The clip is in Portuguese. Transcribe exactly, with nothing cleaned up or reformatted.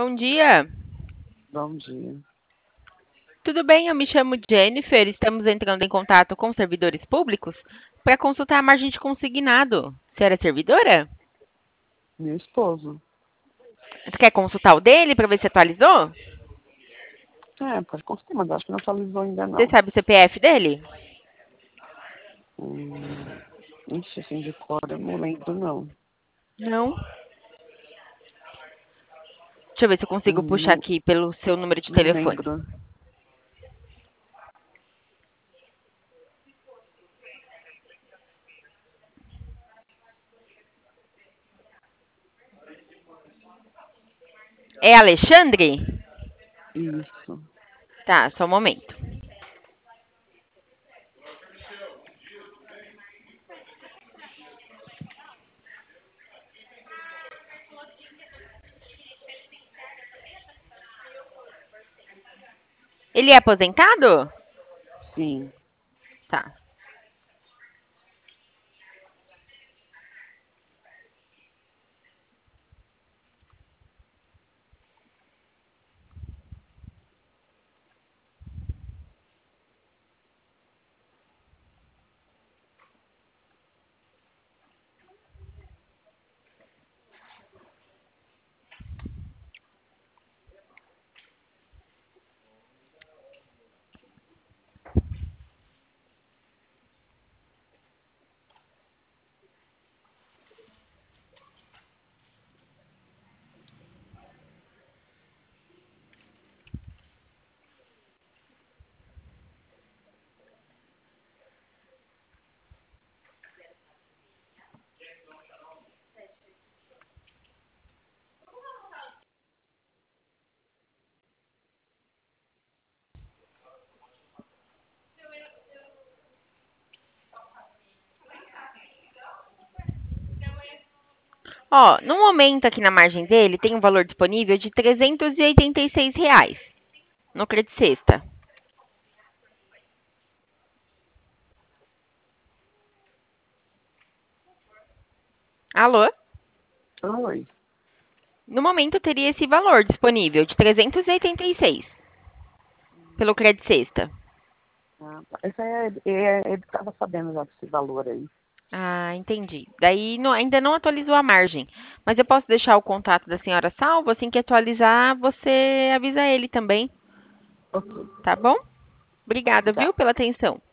Bom dia. Bom dia. Tudo bem? Eu me chamo Jennifer. Estamos entrando em contato com servidores públicos para consultar a margem de consignado. Você era servidora? Meu esposo. Você quer consultar o dele para ver se atualizou? É, pode consultar, mas acho que não atualizou ainda Você não. sabe o C P F dele? Hum, ixi, assim de cor eu não lembro não. Não. Deixa eu ver se eu consigo Hum, puxar não, aqui pelo seu número de não telefone. lembro. É Alexandre? Isso. Tá, só um momento. Ele é aposentado? Sim. Tá. Ó, no momento aqui na margem dele tem um valor disponível de trezentos e oitenta e seis reais no Credit Sexta. Alô? Oi. No momento teria esse valor disponível de trezentos e oitenta e seis pelo Credit Sexta. Ah, tá. Esse é, é, ele estava sabendo já desse valor aí. Ah, entendi. Daí não- ainda não atualizou a margem, mas eu posso deixar o contato da senhora salvo, assim que atualizar, você avisa ele também, Ok. tá bom? Obrigada, Tá. viu, pela atenção.